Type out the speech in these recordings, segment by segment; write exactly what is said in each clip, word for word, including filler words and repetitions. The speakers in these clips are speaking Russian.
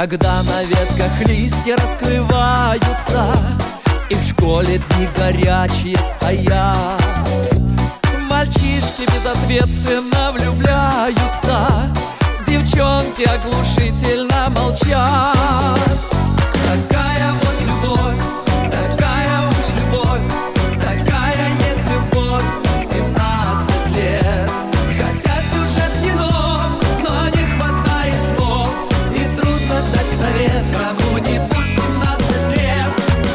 Когда на ветках листья раскрываются и в школе дни горячие стоят, мальчишки безответственно влюбляются, девчонки оглушительно молчат. Такая вот любовь, такая уж любовь, такая есть любовь в семнадцать лет. Хотя сюжет не нов, но не хватает слов, и трудно дать совет кому-нибудь семнадцать лет.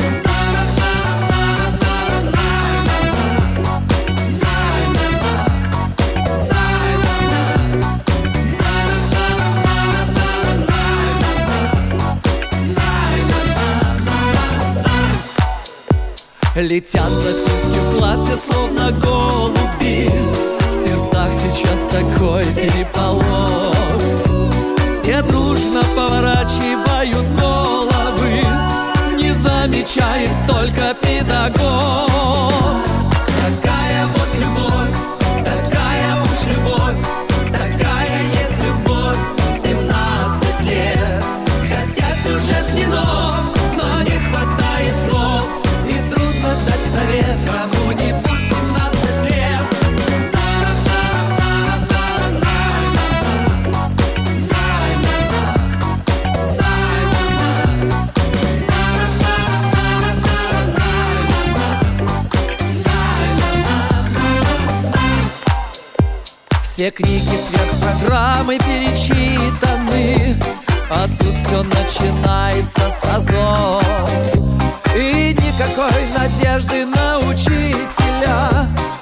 Летят записки в классе, словно голуби, в сердцах сейчас такой переполох. Все дружно поворачивают головы, не замечает только педагог. Такая вот любовь, такая уж любовь, такая есть любовь в семнадцать лет. Хотя сюжет не нов, но не хватает слов, и трудно дать совет кому-нибудь семнадцать лет. Все книги сверхпрограммы перечитаны, а тут все начинается с азов. И никакой надежды на учителя,